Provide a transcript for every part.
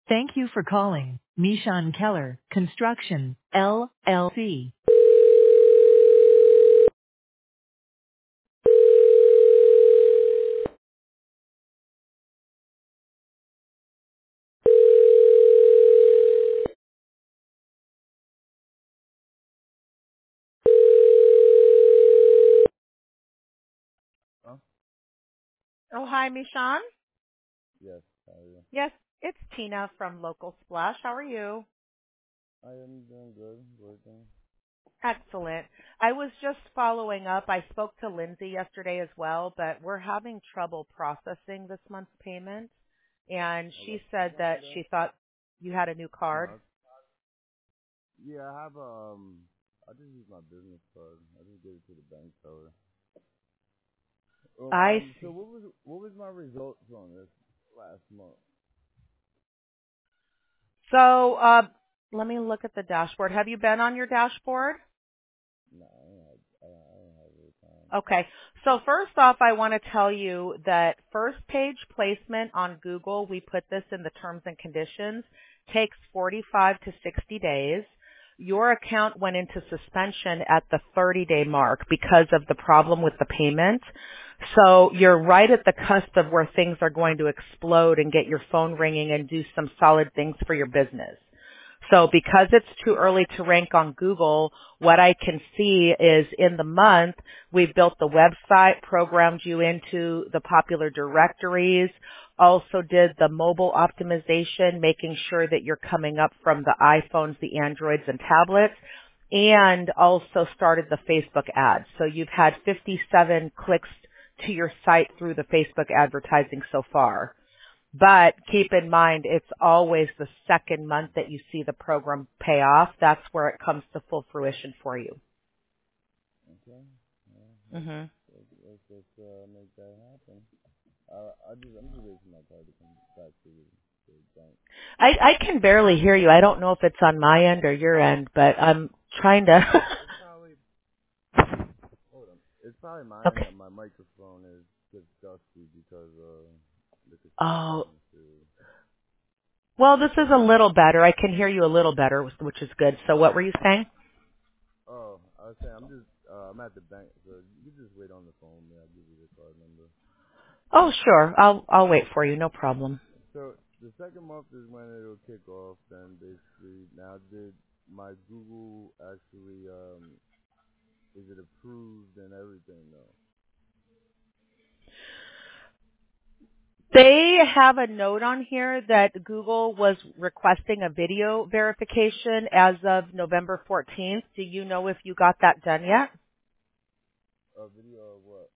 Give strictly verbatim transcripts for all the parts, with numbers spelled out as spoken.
Thank you for calling Mishan Keller Construction, L L C. Oh, Oh, hi, Mishan. yes. How are you? Yes, it's Tina from Local Splash. How are you? I am doing good. Working. Excellent. I was just following up. I spoke to Lindsay yesterday as well, but we're having trouble processing this month's payment. And Okay. she said What that happened there? she thought you had a new card. No. it's- Yeah, I have um. I just use my business card. I just gave it to the bank teller. Um. I um, So see. what was what was my results on this last month? So, uh, let me look at the dashboard. Have you been on your dashboard? No, I ain't have. I, I ain't have any time. Okay. So first off, I want to tell you that first page placement on Google, we put this in the terms and conditions, takes forty-five to sixty days. Your account went into suspension at the thirty day mark because of the problem with the payment. So you're right at the cusp of where things are going to explode and get your phone ringing and do some solid things for your business. So because it's too early to rank on Google, what I can see is in the month, we've built the website, programmed you into the popular directories, also did the mobile optimization, making sure that you're coming up from the iPhones, the Androids, and tablets, and also started the Facebook ads. So you've had fifty-seven clicks to your site through the Facebook advertising so far. But keep in mind, it's always the second month that you see the program pay off. That's where it comes to full fruition for you. Okay. Yeah, let's hmm let's, let's just uh, make that happen. Uh, I just I'm just waiting for my card to come back to the, to the bank. I, I can barely hear you. I don't know if it's on my end or your end, but I'm trying to. It's probably hold on. It's probably my end Okay. that my microphone is just dusty because uh the Oh, construction too. well, this is a little better. I can hear you a little better, which is good. So what were you saying? Oh, I was saying I'm just uh, I'm at the bank, so you can just wait on the phone. Man, I'll give you the card number. Oh, sure. I'll I'll wait for you. No problem. So the second month is when it'll kick off. Then basically, now did my Google actually um is it approved and everything though? They have a note on here that Google was requesting a video verification as of November fourteenth. Do you know if you got that done yet? A video of what?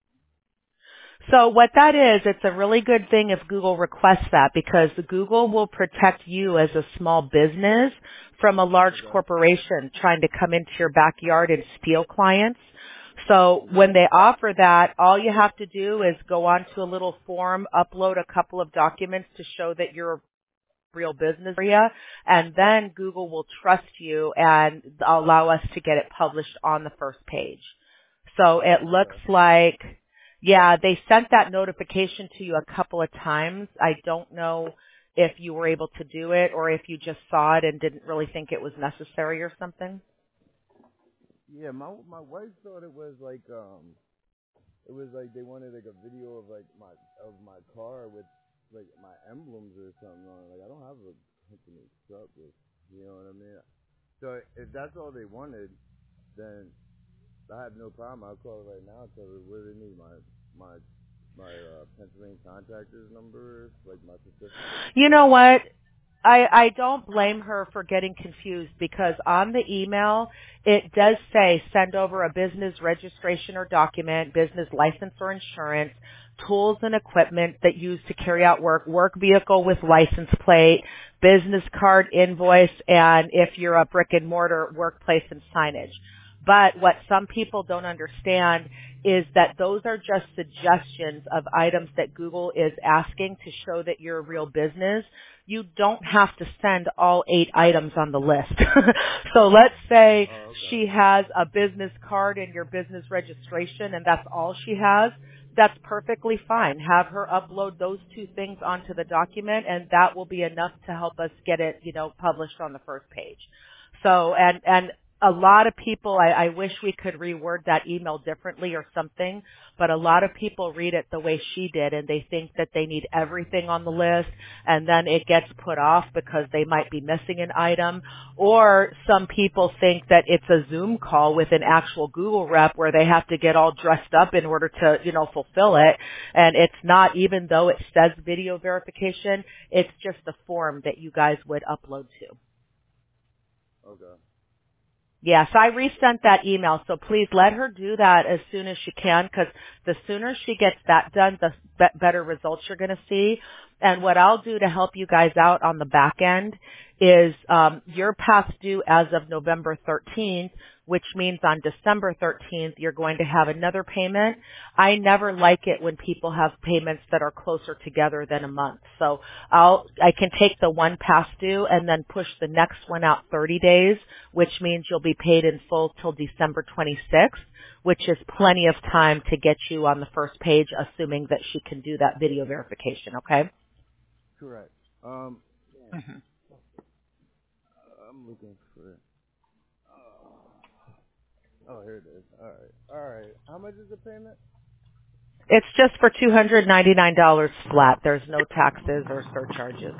So what that is, it's a really good thing if Google requests that because Google will protect you as a small business from a large Okay. corporation trying to come into your backyard and steal clients. So Mhm. when they offer that, all you have to do is go onto a little form, upload a couple of documents to show that you're a real business area, and then Google will trust you and allow us to get it published on the first page. So it looks Okay. like, yeah, they sent that notification to you a couple of times. I don't know if you were able to do it or if you just saw it and didn't really think it was necessary or something. Yeah, my my wife thought it was like um it was like they wanted like a video of like my of my car with like my emblems or something on it. Like I don't have a company truck with, you know what I mean? So if that's all they wanted, then I have no problem. I'll call it right now. Tell her what do they need, my my my uh, Pennsylvania contractor's number, like my certificate and You stuff. know what? I, I don't blame her for getting confused because on the email, it does say send over a business registration or document, business license or insurance, tools and equipment that used to carry out work, work vehicle with license plate, business card invoice, and if you're a brick and mortar, workplace and signage. But what some people don't understand is that those are just suggestions of items that Google is asking to show that you're a real business. You don't have to send all eight items on the list. So let's say Oh, okay. she has a business card and your business registration and that's all she has. that's perfectly fine. Have her upload those two things onto the document, and that will be enough to help us get it, you know, published on the first page. So, and, and a lot of people, I, I wish we could reword that email differently or something, but a lot of people read it the way she did, and they think that they need everything on the list, and then it gets put off because they might be missing an item. Or some people think that it's a Zoom call with an actual Google rep where they have to get all dressed up in order to, you know, fulfill it. And it's not, even though it says video verification, it's just a form that you guys would upload to. Okay. Yeah, so I resent that email, so please let her do that as soon as she can, because the sooner she gets that done, the be- better results you're going to see. And what I'll do to help you guys out on the back end is um, you're past due as of November thirteenth, which means on December thirteenth you're going to have another payment. I never like it when people have payments that are closer together than a month. So I'll I can take the one past due and then push the next one out thirty days, which means you'll be paid in full till December twenty-sixth, which is plenty of time to get you on the first page, assuming that she can do that video verification, okay? Correct. Um, Mm-hmm. I'm looking for it. Oh, here it is. All right. All right. How much is the payment? It's just for two hundred ninety-nine dollars flat. There's no taxes or surcharges.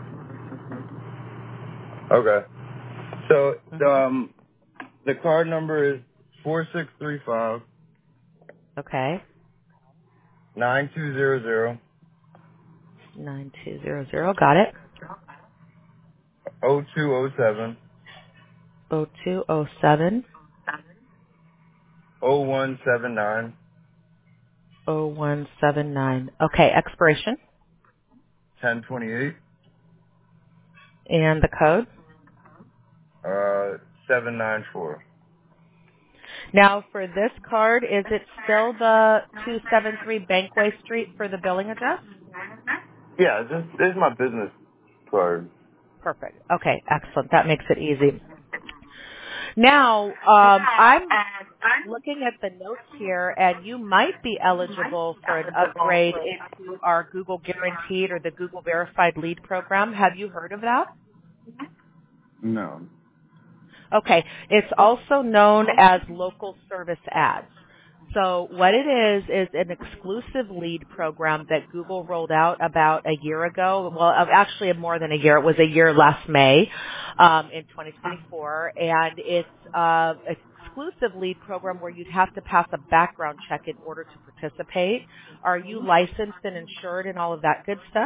Okay. So, Mm-hmm. um, the card number is four six three five Okay. nine two zero zero nine two zero zero. Got it. oh two oh seven oh two oh seven oh one seven nine oh one seven nine. Okay, expiration ten twenty eight and the code. uh seven nine four. Now, for this card, is it still the two seventy-three Bankway Street for the billing address? Yeah, this, this is my business card. Perfect. Okay, excellent. That makes it easy. Now, um, I'm looking at the notes here, and you might be eligible for an upgrade into our Google Guaranteed or the Google Verified Lead program. Have you heard of that? No. Okay. It's also known as local service ads. So what it is is an exclusive lead program that Google rolled out about a year ago. Well, uh, actually more than a year. It was a year last May um, in twenty twenty-four, and it's uh, an exclusive lead program where you'd have to pass a background check in order to participate. Are you licensed and insured and all of that good stuff?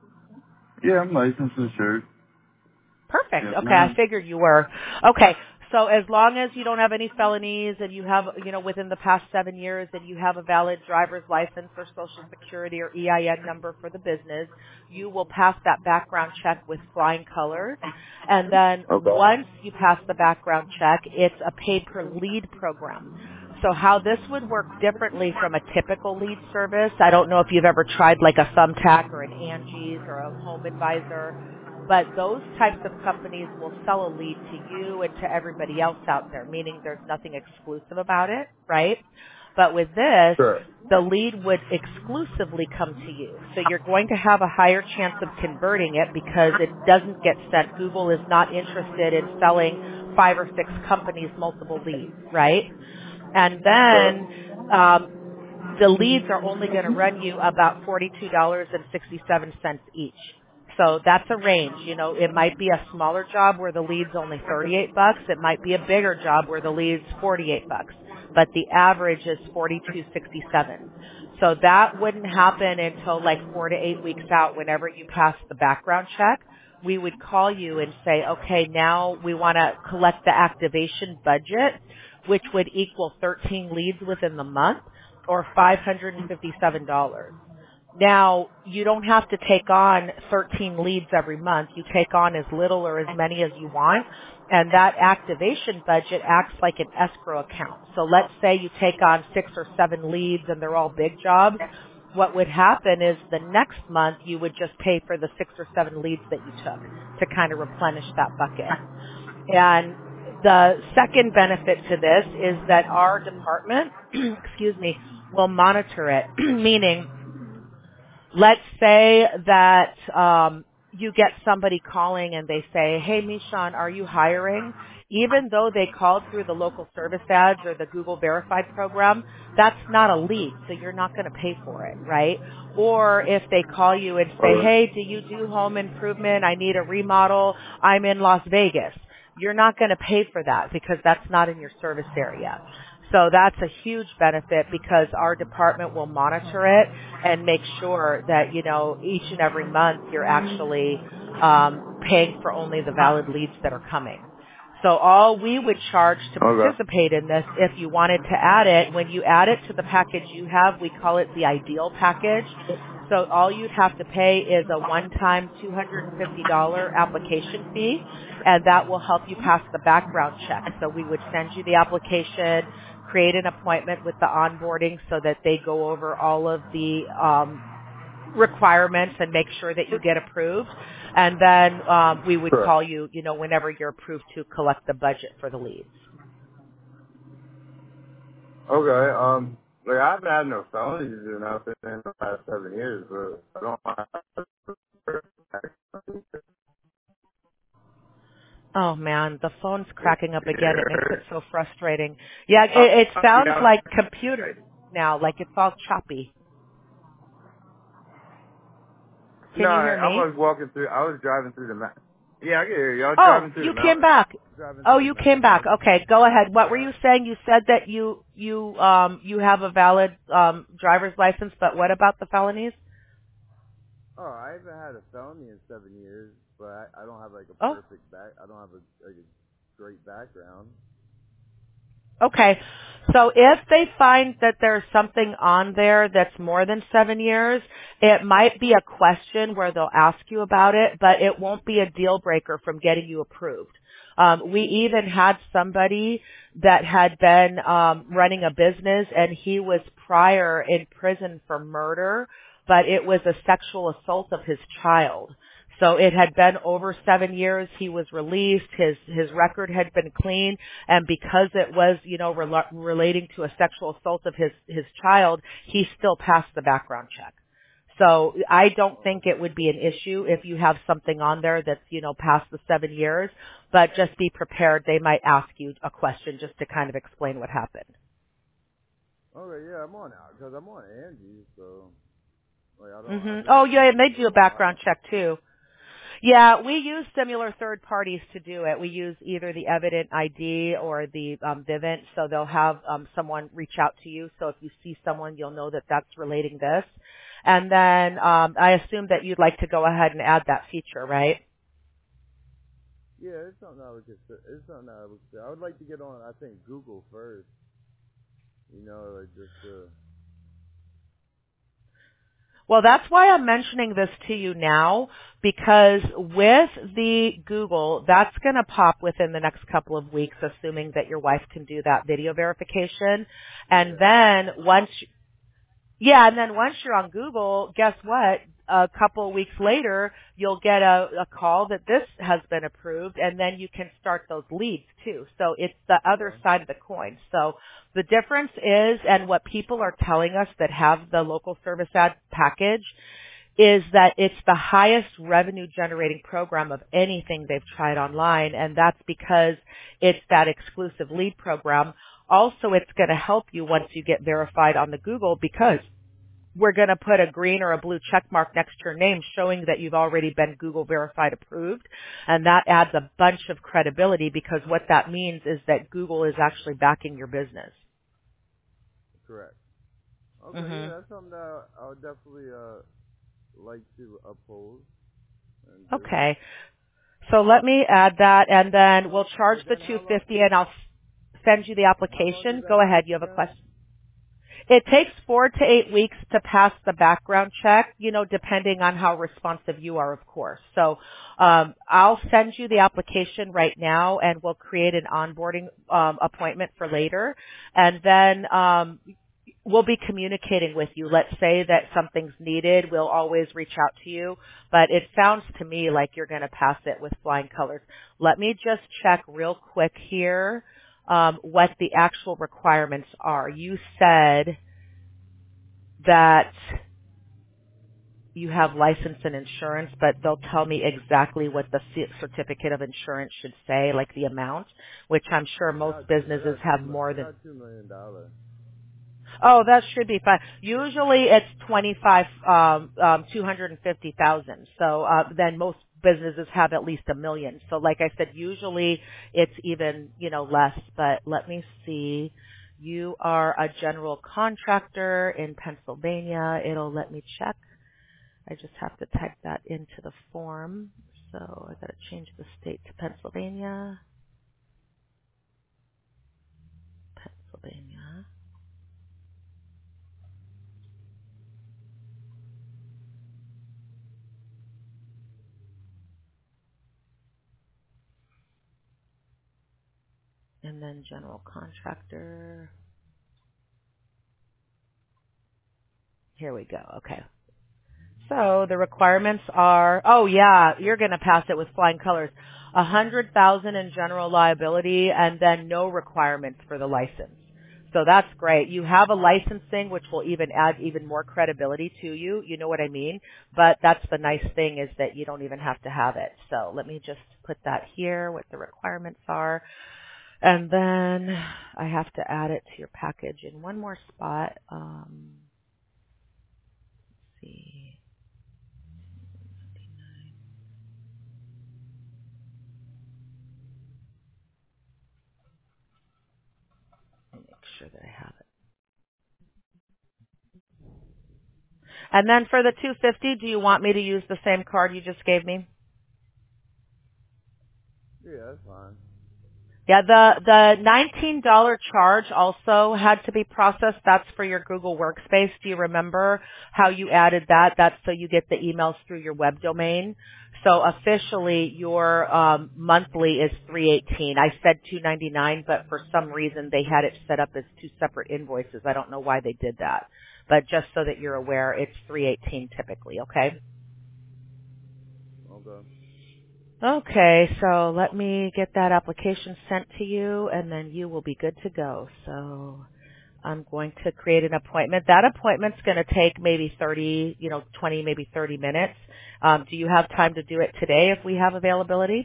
Yeah, I'm licensed and insured. Perfect. Yes, Okay, I ma'am. figured you were. Okay, so as long as you don't have any felonies and you have, you know, within the past seven years and you have a valid driver's license or social security or E I N number for the business, you will pass that background check with flying colors. And then Okay. once you pass the background check, it's a pay-per-lead program. So how this would work differently from a typical lead service, I don't know if you've ever tried like a Thumbtack or an Angie's or a Home Advisor, but those types of companies will sell a lead to you and to everybody else out there, meaning there's nothing exclusive about it, right? But with this, Sure. the lead would exclusively come to you. So you're going to have a higher chance of converting it because it doesn't get sent. Google is not interested in selling five or six companies multiple leads, right? And then Sure. um, the leads are only going to run you about forty-two dollars and sixty-seven cents each. So that's a range. You know, it might be a smaller job where the lead's only thirty-eight bucks. It might be a bigger job where the lead's forty-eight bucks. But the average is forty-two sixty-seven. So that wouldn't happen until like four to eight weeks out whenever you pass the background check. We would call you and say, okay, now we want to collect the activation budget, which would equal thirteen leads within the month or five hundred fifty-seven dollars. Now, you don't have to take on thirteen leads every month. You take on as little or as many as you want, and that activation budget acts like an escrow account. So let's say you take on six or seven leads and they're all big jobs. What would happen is the next month you would just pay for the six or seven leads that you took to kind of replenish that bucket. And the second benefit to this is that our department, excuse me, will monitor it, meaning let's say that um, you get somebody calling and they say, hey, Mishan, are you hiring? Even though they called through the local service ads or the Google Verified program, that's not a lead, so you're not going to pay for it, right? Or if they call you and say, Okay. hey, do you do home improvement? I need a remodel. I'm in Las Vegas. You're not going to pay for that because that's not in your service area. So that's a huge benefit because our department will monitor it and make sure that, you know, each and every month you're actually um, paying for only the valid leads that are coming. So all we would charge to Okay. participate in this, if you wanted to add it, when you add it to the package you have, we call it the ideal package. So all you'd have to pay is a one-time two hundred fifty dollars application fee, and that will help you pass the background check. So we would send you the application, create an appointment with the onboarding so that they go over all of the um, requirements and make sure that you get approved. And then um, we would Correct. call you, you know, whenever you're approved to collect the budget for the leads. Okay. Um. Like I haven't had no felonies in outfit in the past seven years, but I don't mind. Oh man, the phone's cracking up again. It makes it so frustrating. Yeah, it, it sounds like computer now, like it's all choppy. Can No, you I, hear I me? was walking through. I was driving through the ma- Yeah, I can hear you. I was Oh, driving through you the came mountains. back. Driving Oh, through you the came back. mountains. Okay, go ahead. What were Yeah. you saying? You said that you you um you have a valid um driver's license, but what about the felonies? Oh, I haven't had a felony in seven years, but I, I don't have like a Oh, perfect back. I don't have a like a great background. okay. So if they find that there's something on there that's more than seven years, it might be a question where they'll ask you about it, but it won't be a deal breaker from getting you approved. Um, we even had somebody that had been um, running a business and he was prior in prison for murder, but it was a sexual assault of his child. So it had been over seven years. He was released. His his record had been clean, and because it was, you know, rel- relating to a sexual assault of his his child, he still passed the background check. So I don't think it would be an issue if you have something on there that's, you know, past the seven years. But just be prepared. They might ask you a question just to kind of explain what happened. Okay, yeah, I'm on out because I'm on Angie, so like I don't. hmm I've been Oh on yeah, and they Angie do a for a background while. check too. Yeah, we use similar third parties to do it. We use either the Evident I D or the um, Vivint, so they'll have um, someone reach out to you. So if you see someone, you'll know that that's relating this. And then um, I assume that you'd like to go ahead and add that feature, right? Yeah, it's something I would consider. It's something I would. I would like to get on. I think Google first. You know, like just. Uh, Well, that's why I'm mentioning this to you now, because with the Google, that's going to pop within the next couple of weeks, assuming that your wife can do that video verification. And yeah. then once Yeah, and then once you're on Google, guess what? A couple of weeks later, you'll get a, a call that this has been approved, and then you can start those leads too. So it's the other Okay. side of the coin. So the difference is, and what people are telling us that have the local service ad package, is that it's the highest revenue generating program of anything they've tried online, and that's because it's that exclusive lead program. Also, it's going to help you once you get verified on the Google because we're going to put a green or a blue check mark next to your name showing that you've already been Google verified approved. And that adds a bunch of credibility because what that means is that Google is actually backing your business. Correct. Okay, hmm yeah, that's something that I would definitely uh like to oppose and do. Okay. So let me add that and then we'll charge But the then how long? two hundred fifty dollars and I'll send you the How long does application. Go that ahead. take You have a again? question. It takes four to eight weeks to pass the background check, you know, depending on how responsive you are, of course. So um, I'll send you the application right now, and we'll create an onboarding um, appointment for later. And then um, we'll be communicating with you. Let's say that something's needed. We'll always reach out to you. But it sounds to me like you're going to pass it with flying colors. Let me just check real quick here. Um, what the actual requirements are. You said that you have license and insurance, but they'll tell me exactly what the c- certificate of insurance should say, like the amount, which I'm sure I most got two, I businesses got have two, mi- more I than. got two million dollars. Oh, that should be fine. Usually it's twenty-five, um, um, two hundred fifty thousand. So, uh, then most businesses have at least a million. So like I said, usually it's even, you know, less, but let me see. You are a general contractor in Pennsylvania. It'll let me check. I just have to type that into the form. So I gotta change the state to Pennsylvania. Pennsylvania. And then general contractor. Here we go. Okay. So the requirements are, oh yeah, you're going to pass it with flying colors. A hundred thousand in general liability and then no requirements for the license. So that's great. You have a licensing which will even add even more credibility to you. You know what I mean? But that's the nice thing is that you don't even have to have it. So let me just put that here, what the requirements are. And then I have to add it to your package in one more spot. Um, let's see. Make sure that I have it. And then for the two hundred fifty dollars, do you want me to use the same card you just gave me? Yeah, that's fine. Yeah, the the nineteen dollars charge also had to be processed. That's for your Google Workspace. Do you remember how you added that? That's so you get the emails through your web domain. So officially your um, monthly is three eighteen. I said two ninety-nine, but for some reason they had it set up as two separate invoices. I don't know why they did that. But just so that you're aware, it's three eighteen typically, okay? Okay. Okay, so let me get that application sent to you and then you will be good to go. So I'm going to create an appointment. That appointment's going to take maybe thirty, you know, twenty, maybe thirty minutes. Um, do you have time to do it today if we have availability?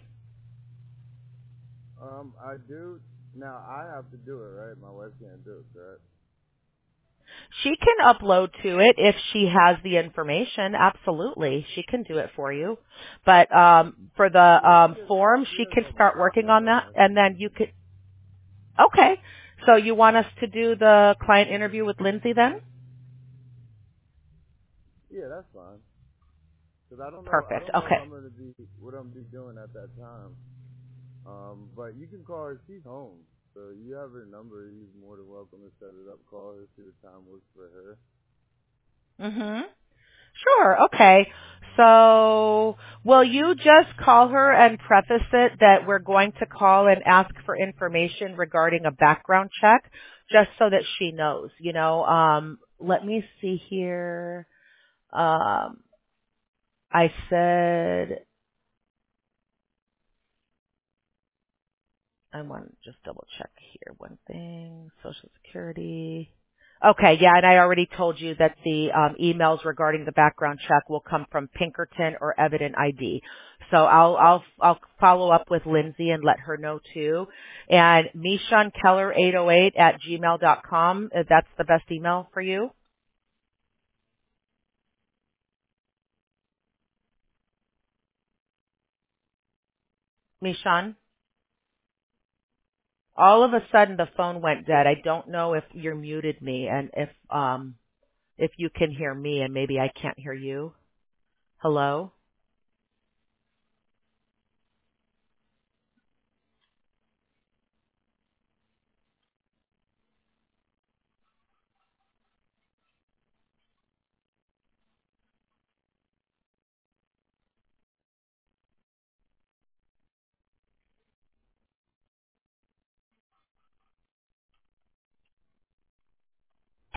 Um, I do. Now, I have to do it, right? My wife can't do it, correct? She can upload to it if she has the information. Absolutely. She can do it for you. But um, for the Yeah, she um, has, form, she she has can all my start working on details that and and everything. then you could. Okay. So you want us to do the client interview with Lindsay then? Yeah, that's fine. Cause I don't know, I Perfect. don't know if Okay. I'm gonna be, what I'm gonna be doing at that time. Um, but you can call her. She's home, so you have her number. You're more than welcome to set it up. Call her, see the time works for her. Mhm. Sure. Okay. So, will you just call her and preface it that we're going to call and ask for information regarding a background check, just so that she knows? You know, um, let me see here. Um, I said I want to just double check here one thing. Social Security. Okay, yeah, and I already told you that the um, emails regarding the background check will come from Pinkerton or Evident I D. So I'll I'll I'll follow up with Lindsay and let her know too. And Mishan Keller eight oh eight at gmail dot com. uh, That's the best email for you, Mishan. All of a sudden the phone went dead. I don't know if you're muted me and if um if you can hear me and maybe I can't hear you. Hello?